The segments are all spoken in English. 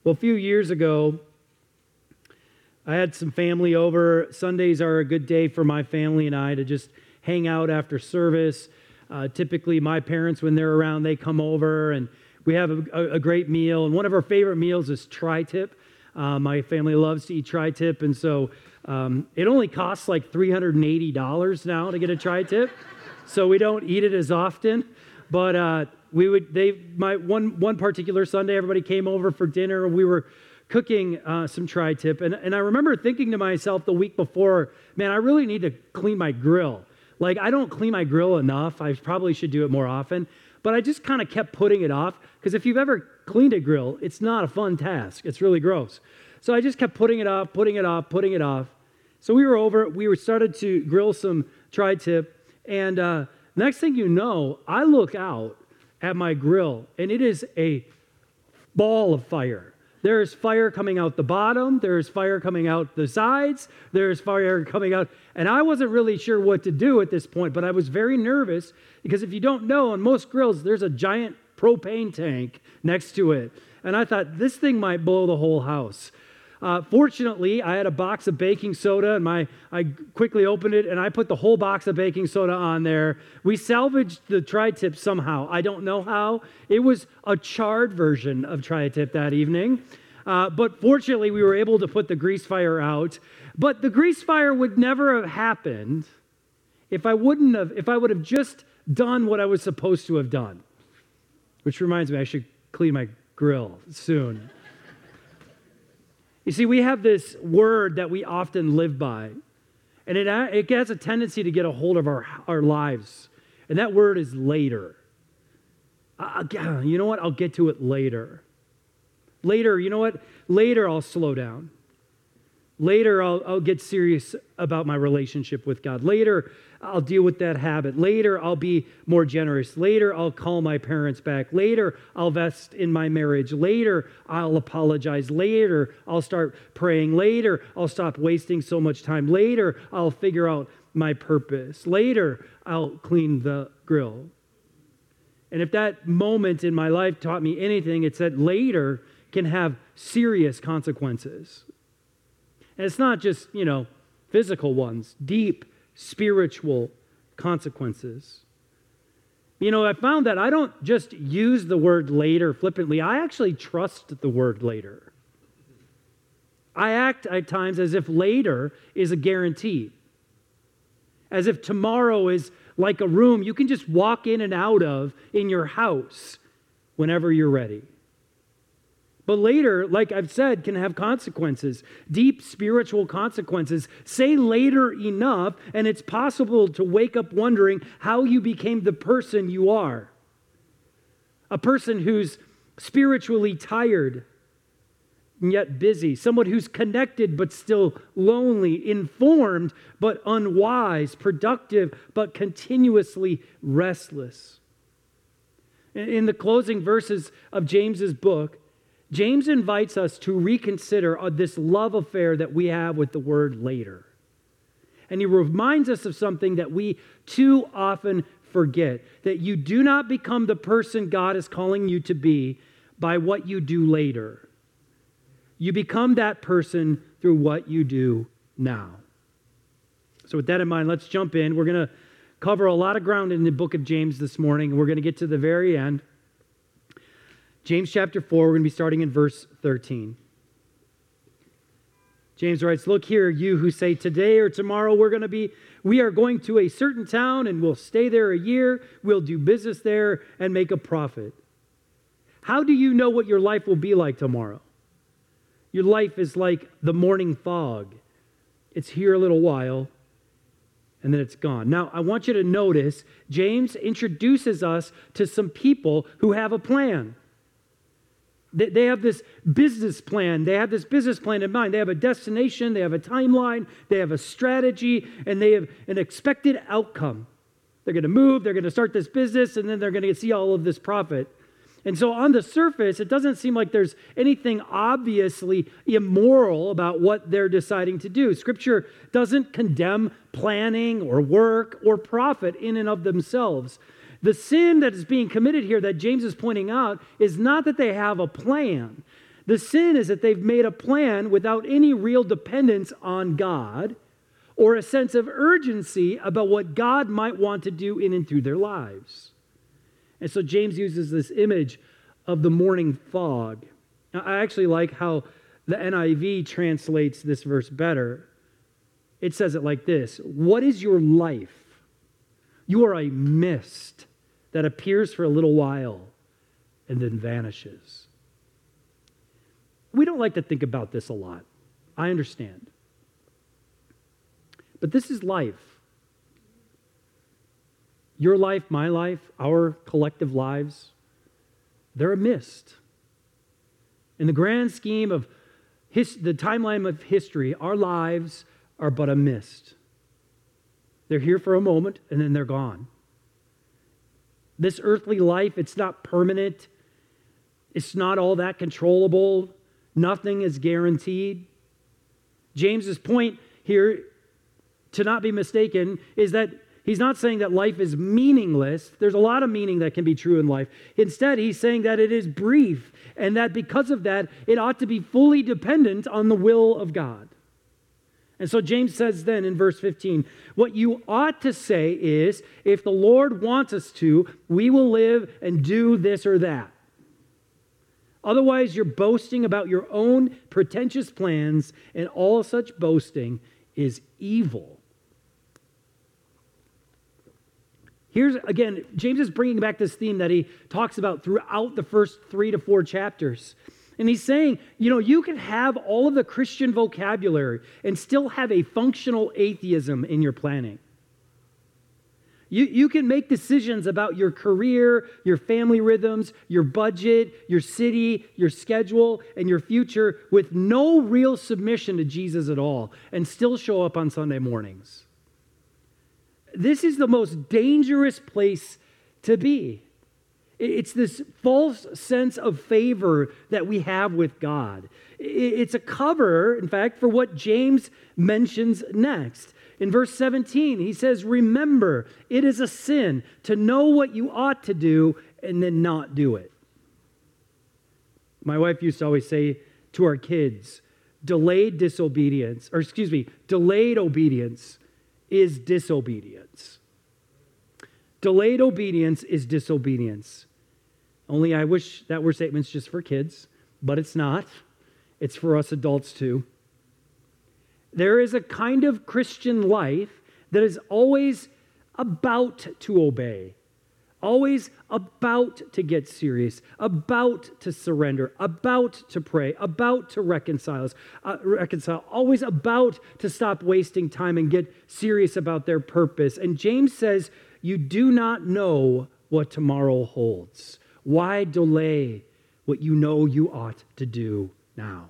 Well, a few years ago, I had some family over. Sundays are a good day for my family and I to just hang out after service. Typically, my parents, when they're around, they come over and we have a great meal. And one of our favorite meals is tri-tip. My family loves to eat tri-tip, and so it only costs like $380 now to get a tri-tip. So we don't eat it as often. But one particular Sunday, everybody came over for dinner. We were cooking some tri-tip, and I remember thinking to myself the week before, man, I really need to clean my grill. Like, I don't clean my grill enough. I probably should do it more often. But I just kind of kept putting it off, because if you've ever cleaned a grill, it's not a fun task. It's really gross. So I just kept putting it off. So we were over, started to grill some tri-tip, and next thing you know, I look out at my grill, and it is a ball of fire. There is fire coming out the bottom. There is fire coming out the sides. There is fire coming out. And I wasn't really sure what to do at this point, but I was very nervous, because if you don't know, on most grills, there's a giant propane tank next to it. And I thought, this thing might blow the whole house. Fortunately, I had a box of baking soda, and I quickly opened it, and I put the whole box of baking soda on there. We salvaged the tri-tip somehow. I don't know how. It was a charred version of tri-tip that evening. But fortunately, we were able to put the grease fire out. But the grease fire would never have happened if I would have just done what I was supposed to have done. Which reminds me, I should clean my grill soon. You see, we have this word that we often live by, and it has a tendency to get a hold of our lives, and that word is later. You know what? I'll get to it later. Later, you know what? Later I'll slow down. Later I'll get serious about my relationship with God. Later I'll deal with that habit. Later I'll be more generous. Later I'll call my parents back. Later I'll invest in my marriage. Later I'll apologize. Later I'll start praying. Later I'll stop wasting so much time. Later I'll figure out my purpose. Later I'll clean the grill. And if that moment in my life taught me anything, it's that later can have serious consequences. And it's not just, physical ones, deep spiritual consequences. I found that I don't just use the word later flippantly. I actually trust the word later. I act at times as if later is a guarantee. As if tomorrow is like a room you can just walk in and out of in your house whenever you're ready. But later, like I've said, can have consequences, deep spiritual consequences. Say later enough, and it's possible to wake up wondering how you became the person you are. A person who's spiritually tired and yet busy. Someone who's connected but still lonely, informed but unwise, productive but continuously restless. In the closing verses of James's book, James invites us to reconsider this love affair that we have with the word later. And he reminds us of something that we too often forget, that you do not become the person God is calling you to be by what you do later. You become that person through what you do now. So with that in mind, let's jump in. We're going to cover a lot of ground in the book of James this morning. We're going to get to the very end. James chapter 4, we're going to be starting in verse 13. James writes, "Look here, you who say today or tomorrow we are going to a certain town and we'll stay there a year, we'll do business there and make a profit. How do you know what your life will be like tomorrow? Your life is like the morning fog. It's here a little while and then it's gone." Now, I want you to notice, James introduces us to some people who have a plan. They have this business plan. They have this business plan in mind. They have a destination. They have a timeline. They have a strategy. And they have an expected outcome. They're going to move. They're going to start this business. And then they're going to see all of this profit. And so on the surface, it doesn't seem like there's anything obviously immoral about what they're deciding to do. Scripture doesn't condemn planning or work or profit in and of themselves. The sin that is being committed here that James is pointing out is not that they have a plan. The sin is that they've made a plan without any real dependence on God or a sense of urgency about what God might want to do in and through their lives. And so James uses this image of the morning fog. Now, I actually like how the NIV translates this verse better. It says it like this: what is your life? You are a mist that appears for a little while and then vanishes. We don't like to think about this a lot. I understand. But this is life. Your life, my life, our collective lives, they're a mist. In the grand scheme of the timeline of history, our lives are but a mist. They're here for a moment, and then they're gone. This earthly life, it's not permanent. It's not all that controllable. Nothing is guaranteed. James's point here, to not be mistaken, is that he's not saying that life is meaningless. There's a lot of meaning that can be true in life. Instead, he's saying that it is brief, and that because of that, it ought to be fully dependent on the will of God. And so James says then in verse 15, what you ought to say is, if the Lord wants us to, we will live and do this or that. Otherwise, you're boasting about your own pretentious plans, and all such boasting is evil. Here's, again, James is bringing back this theme that he talks about throughout the first 3 to 4 chapters. And he's saying, you can have all of the Christian vocabulary and still have a functional atheism in your planning. You can make decisions about your career, your family rhythms, your budget, your city, your schedule, and your future with no real submission to Jesus at all, and still show up on Sunday mornings. This is the most dangerous place to be. It's this false sense of favor that we have with God. It's a cover, in fact, for what James mentions next. In verse 17, he says, remember, it is a sin to know what you ought to do and then not do it. My wife used to always say to our kids, delayed obedience is disobedience. Delayed obedience is disobedience. Only I wish that were statements just for kids, but it's not. It's for us adults too. There is a kind of Christian life that is always about to obey, always about to get serious, about to surrender, about to pray, about to reconcile, always about to stop wasting time and get serious about their purpose. And James says, you do not know what tomorrow holds. Why delay what you know you ought to do now?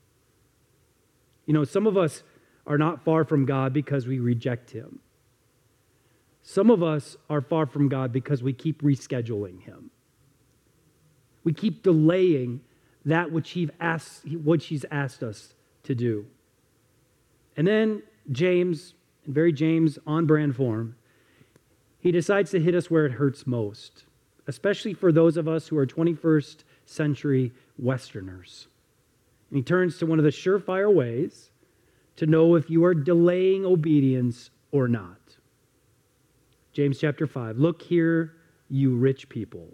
Some of us are not far from God because we reject Him. Some of us are far from God because we keep rescheduling Him. We keep delaying that which He's asked us to do. And then James, in very James on-brand form, he decides to hit us where it hurts most, especially for those of us who are 21st century Westerners. And he turns to one of the surefire ways to know if you are delaying obedience or not. James chapter 5, look here, you rich people.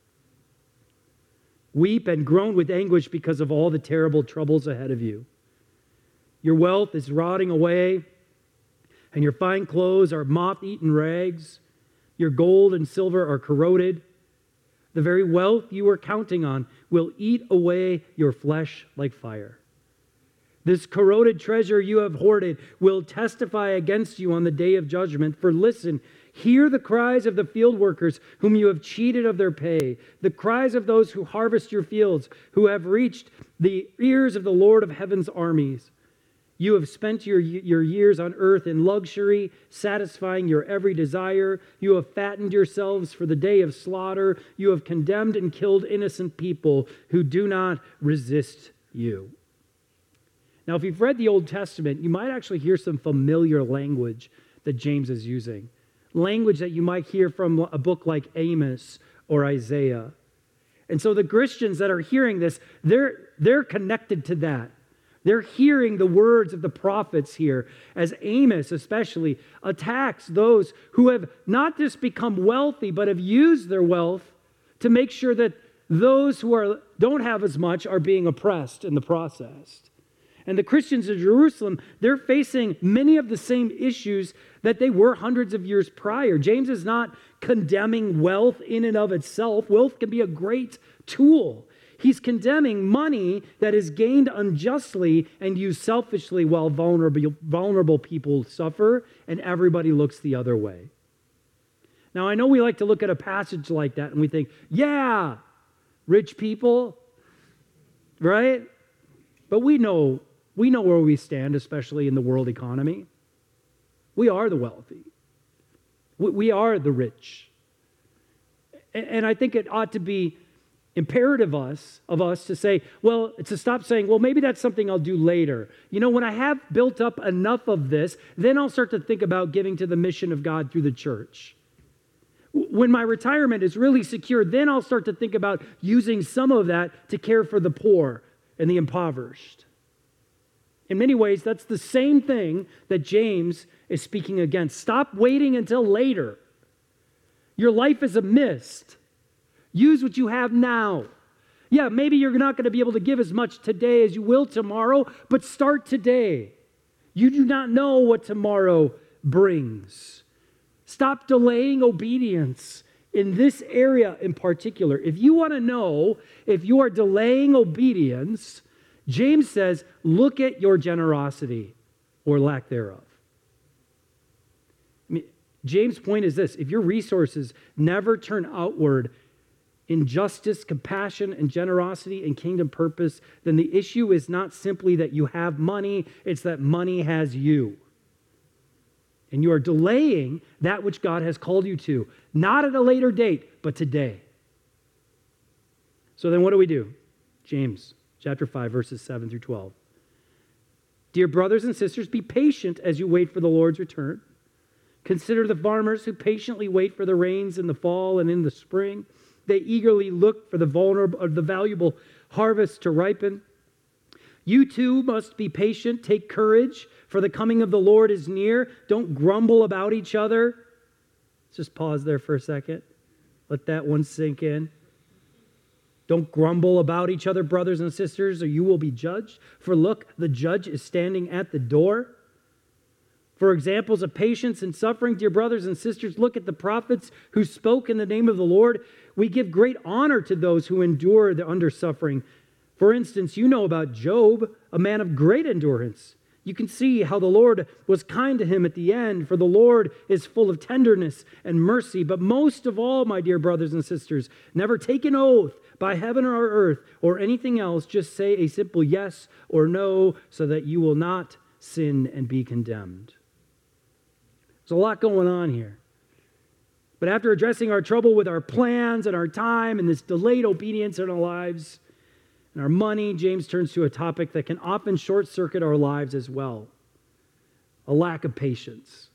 Weep and groan with anguish because of all the terrible troubles ahead of you. Your wealth is rotting away, and your fine clothes are moth-eaten rags. Your gold and silver are corroded. The very wealth you were counting on will eat away your flesh like fire. This corroded treasure you have hoarded will testify against you on the day of judgment. For listen, hear the cries of the field workers whom you have cheated of their pay, the cries of those who harvest your fields, who have reached the ears of the Lord of heaven's armies. You have spent your years on earth in luxury, satisfying your every desire. You have fattened yourselves for the day of slaughter. You have condemned and killed innocent people who do not resist you. Now, if you've read the Old Testament, you might actually hear some familiar language that James is using. Language that you might hear from a book like Amos or Isaiah. And so the Christians that are hearing this, they're connected to that. They're hearing the words of the prophets here as Amos especially attacks those who have not just become wealthy, but have used their wealth to make sure that those who don't have as much are being oppressed in the process. And the Christians of Jerusalem, they're facing many of the same issues that they were hundreds of years prior. James is not condemning wealth in and of itself. Wealth can be a great tool. He's condemning money that is gained unjustly and used selfishly while vulnerable people suffer and everybody looks the other way. Now, I know we like to look at a passage like that and we think, yeah, rich people, right? But we know where we stand, especially in the world economy. We are the wealthy. We are the rich. And I think it ought to be imperative of us to say, well, to stop saying, well, maybe that's something I'll do later. You know, when I have built up enough of this, then I'll start to think about giving to the mission of God through the church. When my retirement is really secure, then I'll start to think about using some of that to care for the poor and the impoverished. In many ways, that's the same thing that James is speaking against. Stop waiting until later. Your life is a mist. Use what you have now. Yeah, maybe you're not going to be able to give as much today as you will tomorrow, but start today. You do not know what tomorrow brings. Stop delaying obedience in this area in particular. If you want to know if you are delaying obedience, James says, look at your generosity or lack thereof. James' point is this: if your resources never turn outward in justice, compassion, and generosity and kingdom purpose, then the issue is not simply that you have money, it's that money has you. And you are delaying that which God has called you to, not at a later date, but today. So then what do? James chapter 5, verses 7 through 12. Dear brothers and sisters, be patient as you wait for the Lord's return. Consider the farmers who patiently wait for the rains in the fall and in the spring. They eagerly look for the valuable harvest to ripen. You too must be patient. Take courage, for the coming of the Lord is near. Don't grumble about each other. Let's just pause there for a second. Let that one sink in. Don't grumble about each other, brothers and sisters, or you will be judged. For look, the judge is standing at the door. For examples of patience and suffering, dear brothers and sisters, look at the prophets who spoke in the name of the Lord. We give great honor to those who endure under suffering. For instance, you know about Job, a man of great endurance. You can see how the Lord was kind to him at the end, for the Lord is full of tenderness and mercy. But most of all, my dear brothers and sisters, never take an oath by heaven or earth or anything else. Just say a simple yes or no so that you will not sin and be condemned. There's a lot going on here. But after addressing our trouble with our plans and our time and this delayed obedience in our lives and our money, James turns to a topic that can often short-circuit our lives as well: a lack of patience.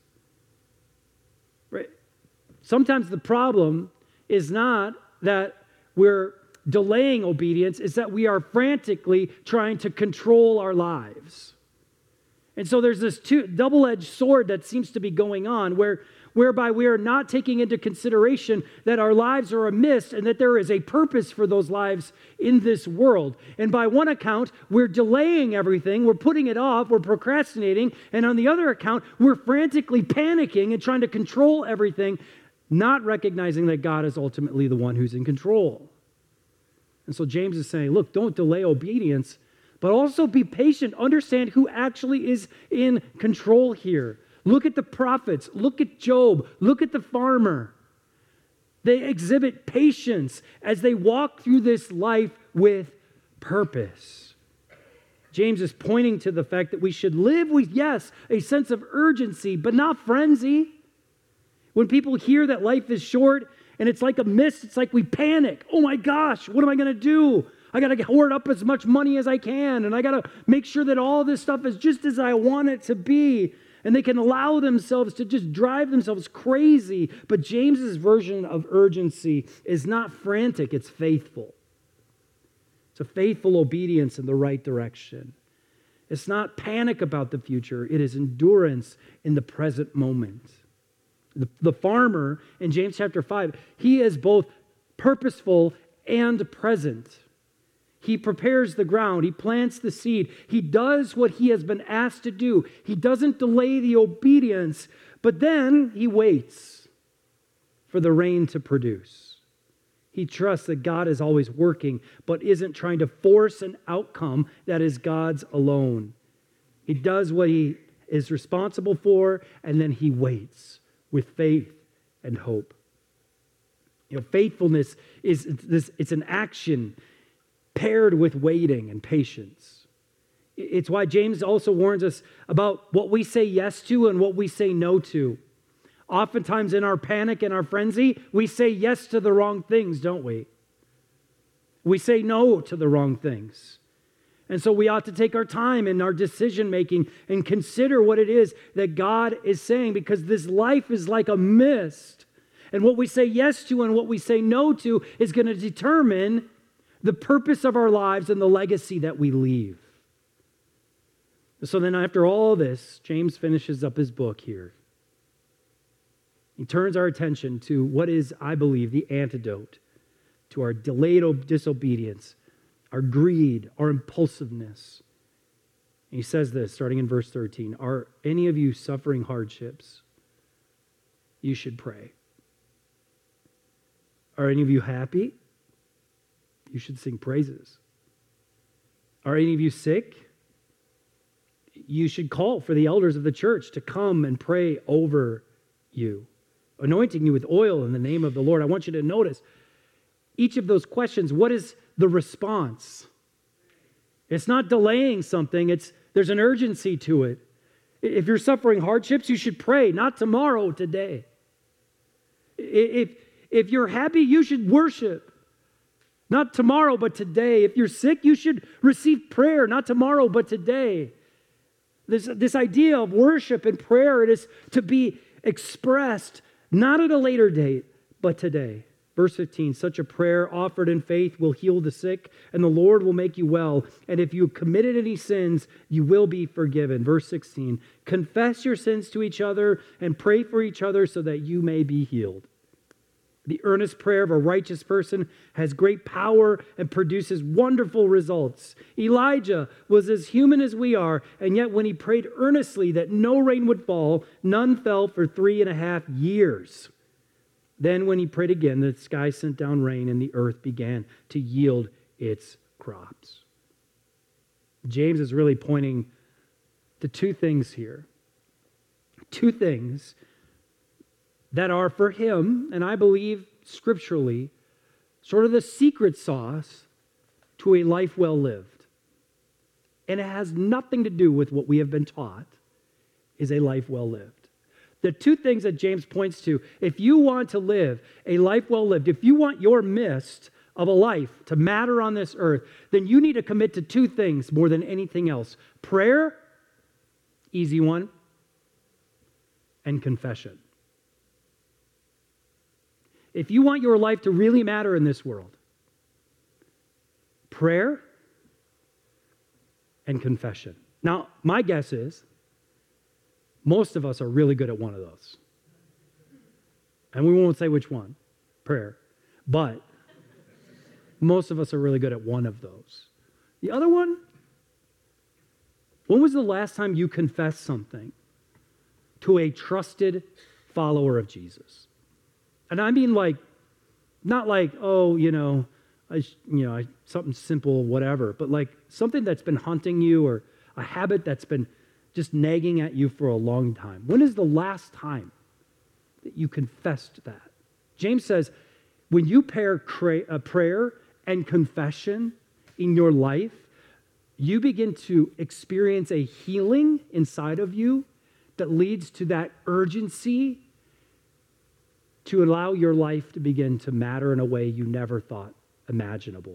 Right? Sometimes the problem is not that we're delaying obedience, it's that we are frantically trying to control our lives. And so there's this double-edged sword that seems to be going on whereby we are not taking into consideration that our lives are a mist and that there is a purpose for those lives in this world. And by one account, we're delaying everything, we're putting it off, we're procrastinating, and on the other account, we're frantically panicking and trying to control everything, not recognizing that God is ultimately the one who's in control. And so James is saying, look, don't delay obedience, but also be patient. Understand who actually is in control here. Look at the prophets. Look at Job. Look at the farmer. They exhibit patience as they walk through this life with purpose. James is pointing to the fact that we should live with, yes, a sense of urgency, but not frenzy. When people hear that life is short and it's like a mist, it's like we panic. Oh my gosh, what am I going to do? I got to hoard up as much money as I can, and I got to make sure that all this stuff is just as I want it to be. And they can allow themselves to just drive themselves crazy. But James's version of urgency is not frantic, it's faithful. It's a faithful obedience in the right direction. It's not panic about the future. It is endurance in the present moment. The farmer in James chapter 5, he is both purposeful and present. He prepares the ground. He plants the seed. He does what he has been asked to do. He doesn't delay the obedience, but then he waits for the rain to produce. He trusts that God is always working, but isn't trying to force an outcome that is God's alone. He does what he is responsible for, and then he waits with faith and hope. Faithfulness it's an action paired with waiting and patience. It's why James also warns us about what we say yes to and what we say no to. Oftentimes in our panic and our frenzy, we say yes to the wrong things, don't we? We say no to the wrong things. And so we ought to take our time in our decision making and consider what it is that God is saying, because this life is like a mist. And what we say yes to and what we say no to is going to determine the purpose of our lives and the legacy that we leave. So then after all this, James finishes up his book here. He turns our attention to what is, I believe, the antidote to our delayed disobedience, our greed, our impulsiveness. And he says this, starting in verse 13, "Are any of you suffering hardships? You should pray. Are any of you happy? You should sing praises. Are any of you sick? You should call for the elders of the church to come and pray over you, anointing you with oil in the name of the Lord." I want you to notice each of those questions. What is the response? It's not delaying something. There's an urgency to it. If you're suffering hardships, you should pray, not tomorrow, today. If you're happy, you should worship. Not tomorrow, but today. If you're sick, you should receive prayer, not tomorrow, but today. This idea of worship and prayer, it is to be expressed not at a later date, but today. Verse 15, "Such a prayer offered in faith will heal the sick, and the Lord will make you well. And if you committed any sins, you will be forgiven." Verse 16, "Confess your sins to each other and pray for each other so that you may be healed." The earnest prayer of a righteous person has great power and produces wonderful results. Elijah was as human as we are, and yet when he prayed earnestly that no rain would fall, none fell for 3.5 years. Then when he prayed again, the sky sent down rain and the earth began to yield its crops. James is really pointing to two things here. Two things that are for him, and I believe scripturally, sort of the secret sauce to a life well lived. And it has nothing to do with what we have been taught is a life well lived. The two things that James points to, if you want to live a life well lived, if you want your mist of a life to matter on this earth, then you need to commit to two things more than anything else. Prayer, easy one, and confession. If you want your life to really matter in this world, prayer and confession. Now, my guess is most of us are really good at one of those. And we won't say which one, prayer. But most of us are really good at one of those. The other one, when was the last time you confessed something to a trusted follower of Jesus? And I mean not like, something simple, whatever, but like something that's been hunting you or a habit that's been just nagging at you for a long time. When is the last time that you confessed that? James says, when you pair prayer and confession in your life, you begin to experience a healing inside of you that leads to that urgency to allow your life to begin to matter in a way you never thought imaginable.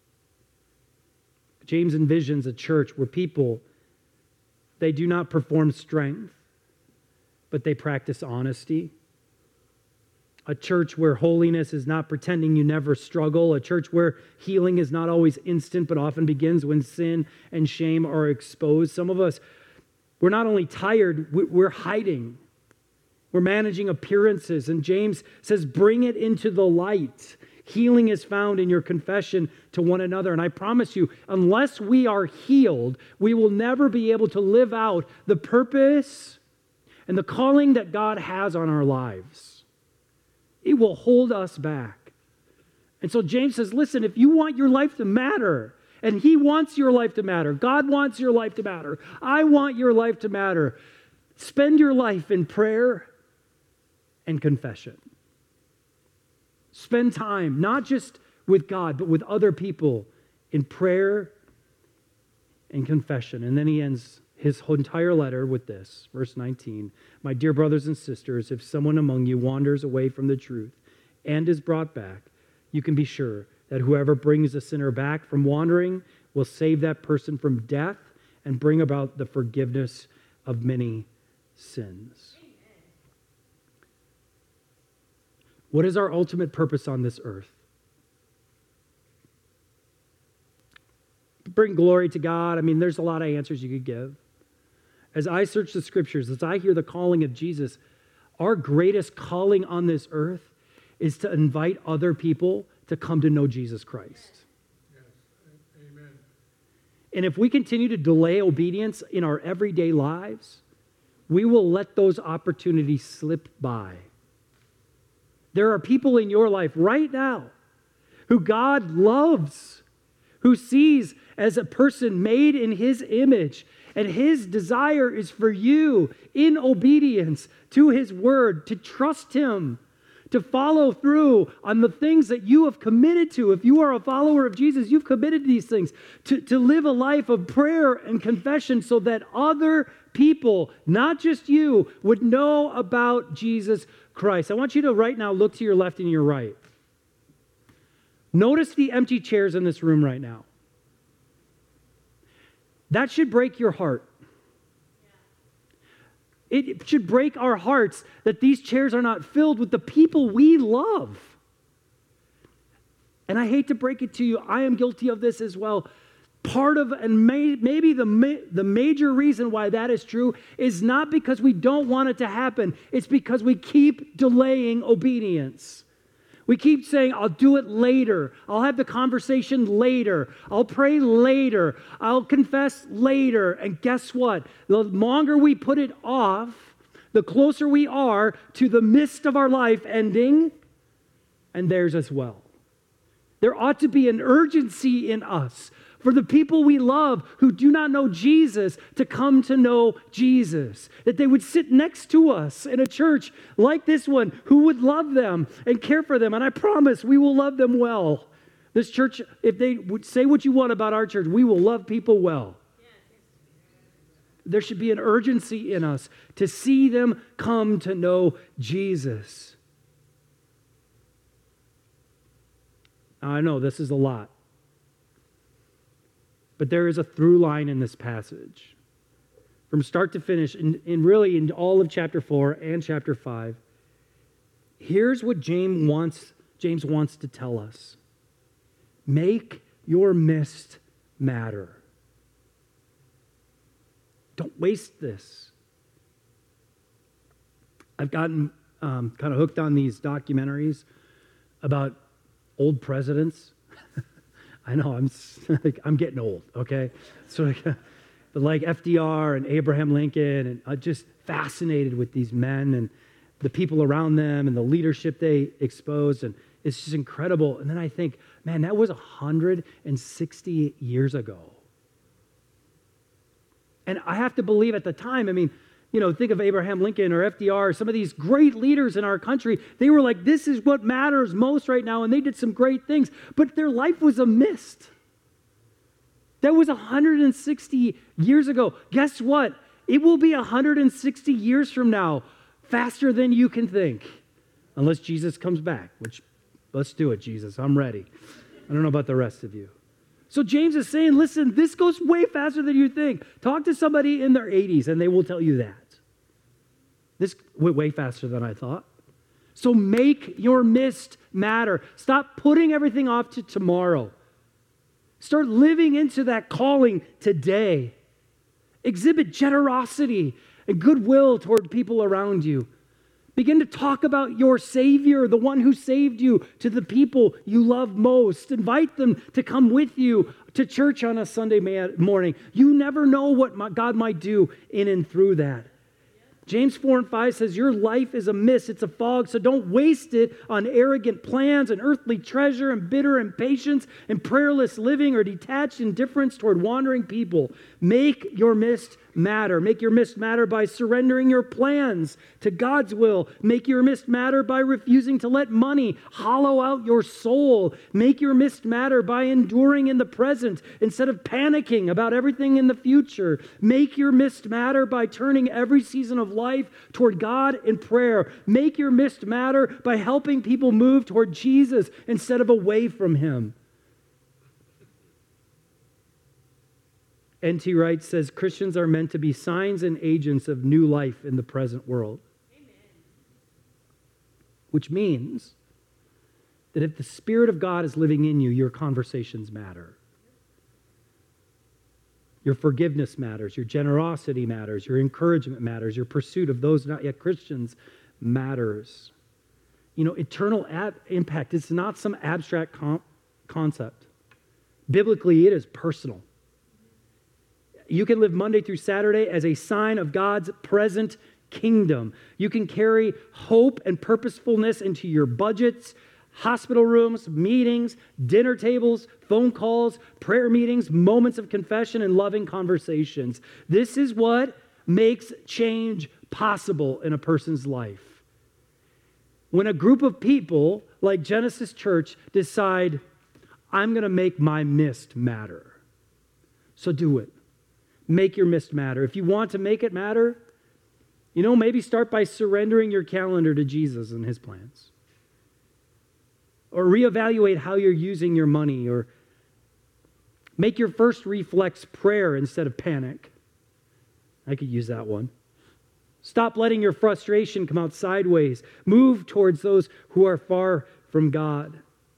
James envisions a church where people, they do not perform strength, but they practice honesty. A church where holiness is not pretending you never struggle. A church where healing is not always instant, but often begins when sin and shame are exposed. Some of us, we're not only tired, we're hiding. We're managing appearances. And James says, bring it into the light. Healing is found in your confession to one another. And I promise you, unless we are healed, we will never be able to live out the purpose and the calling that God has on our lives. It will hold us back. And so James says, listen, if you want your life to matter, and he wants your life to matter, God wants your life to matter, I want your life to matter, spend your life in prayer and confession. Spend time, not just with God, but with other people in prayer and confession. And then he ends his entire letter with this, verse 19. My dear brothers and sisters, if someone among you wanders away from the truth and is brought back, you can be sure that whoever brings a sinner back from wandering will save that person from death and bring about the forgiveness of many sins. What is our ultimate purpose on this earth? Bring glory to God. I mean, there's a lot of answers you could give. As I search the scriptures, as I hear the calling of Jesus, our greatest calling on this earth is to invite other people to come to know Jesus Christ. Yes. Amen. And if we continue to delay obedience in our everyday lives, we will let those opportunities slip by. There are people in your life right now who God loves, who sees as a person made in his image. And his desire is for you, in obedience to his word, to trust him, to follow through on the things that you have committed to. If you are a follower of Jesus, you've committed to these things, to live a life of prayer and confession so that other people, not just you, would know about Jesus Christ. I want you to right now look to your left and your right. Notice the empty chairs in this room right now. That should break your heart. It should break our hearts that these chairs are not filled with the people we love. And I hate to break it to you, I am guilty of this as well. Part of, and maybe the major reason why that is true is not because we don't want it to happen. It's because we keep delaying obedience. We keep saying, I'll do it later. I'll have the conversation later. I'll pray later. I'll confess later. And guess what? The longer we put it off, the closer we are to the mist of our life ending, and theirs as well. There ought to be an urgency in us for the people we love who do not know Jesus to come to know Jesus. That they would sit next to us in a church like this one who would love them and care for them. And I promise we will love them well. This church, if they would say what you want about our church, we will love people well. There should be an urgency in us to see them come to know Jesus. Now, I know this is a lot. But there is a through line in this passage. From start to finish, in really in all of chapter 4 and chapter 5, here's what James wants to tell us. Make your mist matter. Don't waste this. I've gotten kind of hooked on these documentaries about old presidents. I know, I'm getting old, okay? So, but like FDR and Abraham Lincoln, and I'm just fascinated with these men and the people around them and the leadership they exposed, and it's just incredible. And then I think, man, that was 160 years ago. And I have to believe at the time, I mean, you know, think of Abraham Lincoln or FDR, some of these great leaders in our country. They were like, this is what matters most right now, and they did some great things. But their life was a mist. That was 160 years ago. Guess what? It will be 160 years from now, faster than you can think. Unless Jesus comes back, which, let's do it, Jesus. I'm ready. I don't know about the rest of you. So James is saying, listen, this goes way faster than you think. Talk to somebody in their 80s, and they will tell you that. This went way faster than I thought. So make your mist matter. Stop putting everything off to tomorrow. Start living into that calling today. Exhibit generosity and goodwill toward people around you. Begin to talk about your Savior, the one who saved you, to the people you love most. Invite them to come with you to church on a Sunday morning. You never know what God might do in and through that. James 4:5 says, your life is a mist, it's a fog, so don't waste it on arrogant plans and earthly treasure and bitter impatience and prayerless living or detached indifference toward wandering people. Make your mist matter. Make your mist matter by surrendering your plans to God's will. Make your mist matter by refusing to let money hollow out your soul. Make your mist matter by enduring in the present instead of panicking about everything in the future. Make your mist matter by turning every season of life toward God in prayer. Make your mist matter by helping people move toward Jesus instead of away from Him. N.T. Wright says Christians are meant to be signs and agents of new life in the present world. Amen. Which means that if the Spirit of God is living in you, your conversations matter. Your forgiveness matters. Your generosity matters. Your encouragement matters. Your pursuit of those not yet Christians matters. You know, eternal impact is not some abstract concept. Biblically, it is personal. You can live Monday through Saturday as a sign of God's present kingdom. You can carry hope and purposefulness into your budgets, hospital rooms, meetings, dinner tables, phone calls, prayer meetings, moments of confession, and loving conversations. This is what makes change possible in a person's life. When a group of people like Genesis Church decide, I'm going to make my mist matter. So do it. Make your mist matter. If you want to make it matter, you know, maybe start by surrendering your calendar to Jesus and His plans. Or reevaluate how you're using your money. Or make your first reflex prayer instead of panic. I could use that one. Stop letting your frustration come out sideways. Move towards those who are far from God.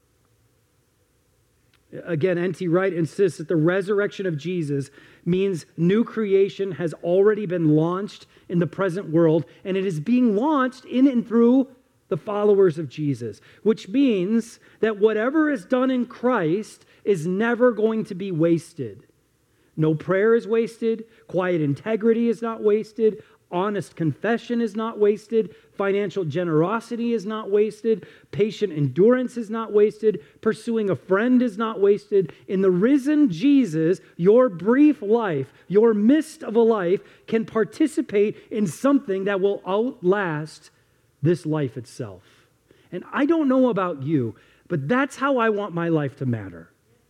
Again, N.T. Wright insists that the resurrection of Jesus means new creation has already been launched in the present world, and it is being launched in and through the followers of Jesus, which means that whatever is done in Christ is never going to be wasted. No prayer is wasted. Quiet integrity is not wasted. Honest confession is not wasted. Financial generosity is not wasted. Patient endurance is not wasted. Pursuing a friend is not wasted. In the risen Jesus, your brief life, your mist of a life, can participate in something that will outlast this life itself. And I don't know about you, but that's how I want my life to matter.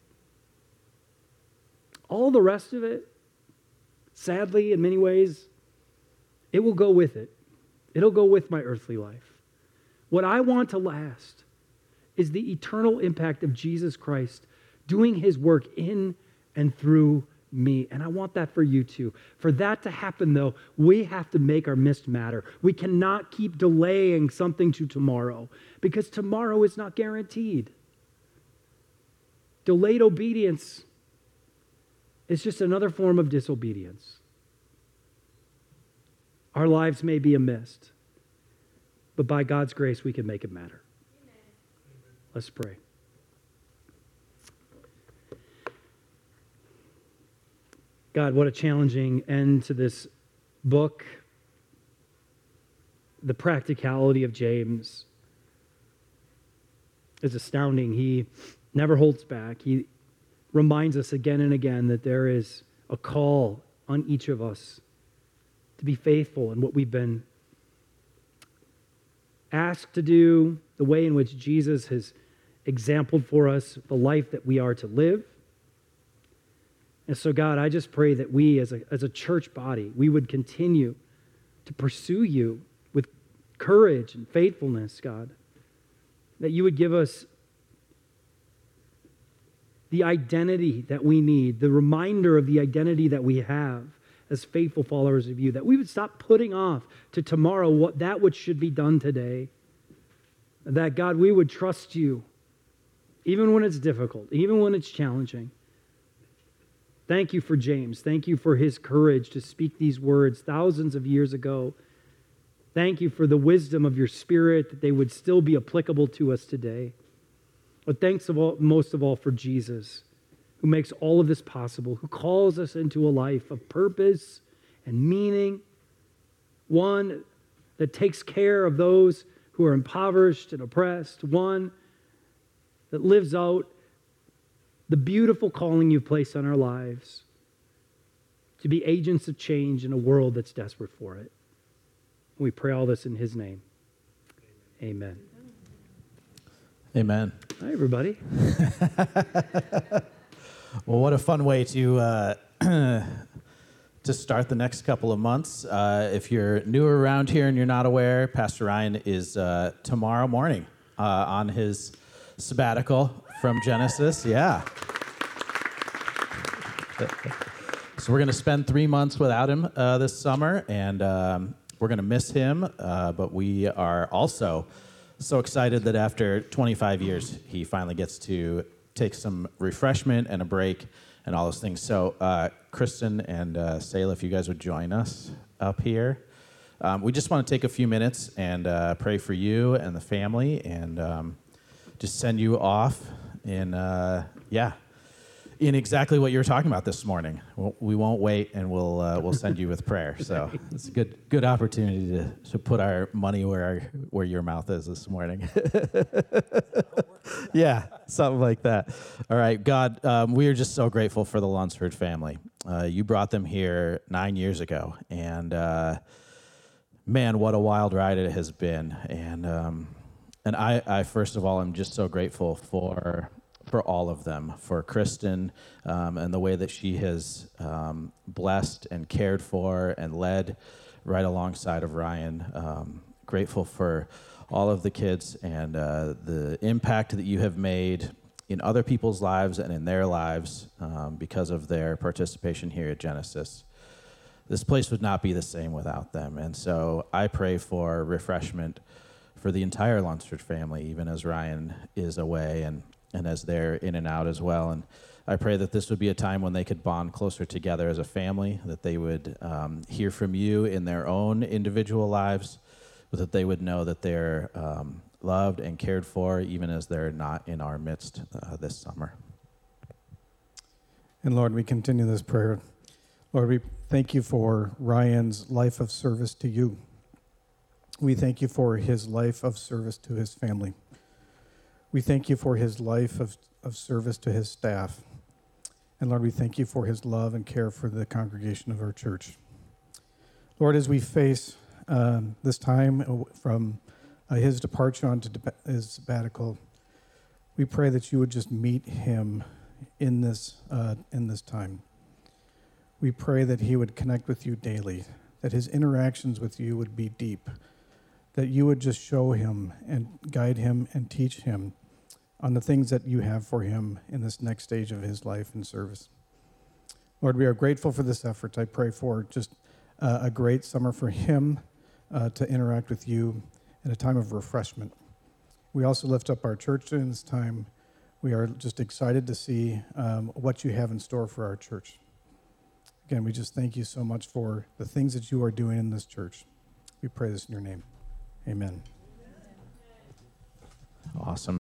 All the rest of it, sadly, in many ways, it will go with it. It'll go with my earthly life. What I want to last is the eternal impact of Jesus Christ doing His work in and through me. And I want that for you too. For that to happen, though, we have to make our mist matter. We cannot keep delaying something to tomorrow because tomorrow is not guaranteed. Delayed obedience is just another form of disobedience. Our lives may be a mist, but by God's grace, we can make it matter. Amen. Let's pray. God, what a challenging end to this book. The practicality of James is astounding. He never holds back. He reminds us again and again that there is a call on each of us to be faithful in what we've been asked to do, the way in which Jesus has exampled for us the life that we are to live. And so, God, I just pray that we as a church body, we would continue to pursue you with courage and faithfulness, God. That you would give us the identity that we need, the reminder of the identity that we have as faithful followers of you, that we would stop putting off to tomorrow that which should be done today. That, God, we would trust you, even when it's difficult, even when it's challenging. Thank you for James. Thank you for his courage to speak these words thousands of years ago. Thank you for the wisdom of your Spirit, that they would still be applicable to us today. But thanks most of all for Jesus, who makes all of this possible, who calls us into a life of purpose and meaning, one that takes care of those who are impoverished and oppressed, one that lives out the beautiful calling you've placed on our lives to be agents of change in a world that's desperate for it. We pray all this in his name. Amen. Amen. Hi, everybody. Well, what a fun way to start the next couple of months. If you're newer around here and you're not aware, Pastor Ryan is tomorrow morning on his sabbatical from Genesis. Yeah. So we're going to spend 3 months without him this summer, and we're going to miss him, but we are also so excited that after 25 years, he finally gets to take some refreshment and a break and all those things. So Kristen and Sayla, if you guys would join us up here. We just want to take a few minutes and pray for you and the family and just send you off in exactly what you were talking about this morning. We won't wait, and we'll send you with prayer. So it's a good opportunity to put our money where your mouth is this morning. Yeah, something like that. All right, God, we are just so grateful for the Lunsford family. You brought them here 9 years ago, and man, what a wild ride it has been. And I first of all, am just so grateful for all of them, for Kristen and the way that she has blessed and cared for and led right alongside of Ryan. Grateful for all of the kids and the impact that you have made in other people's lives and in their lives because of their participation here at Genesis. This place would not be the same without them. And so I pray for refreshment for the entire Lunsford family, even as Ryan is away and as they're in and out as well. And I pray that this would be a time when they could bond closer together as a family, that they would hear from you in their own individual lives, but that they would know that they're loved and cared for, even as they're not in our midst this summer. And Lord, we continue this prayer. Lord, we thank you for Ryan's life of service to you. We thank you for his life of service to his family. We thank you for his life of service to his staff. And Lord, we thank you for his love and care for the congregation of our church. Lord, as we face this time from his departure onto his sabbatical, we pray that you would just meet him in this time. We pray that he would connect with you daily, that his interactions with you would be deep, that you would just show him and guide him and teach him on the things that you have for him in this next stage of his life and service. Lord, we are grateful for this effort. I pray for just a great summer for him to interact with you in a time of refreshment. We also lift up our church during this time. We are just excited to see what you have in store for our church. Again, we just thank you so much for the things that you are doing in this church. We pray this in your name. Amen. Awesome.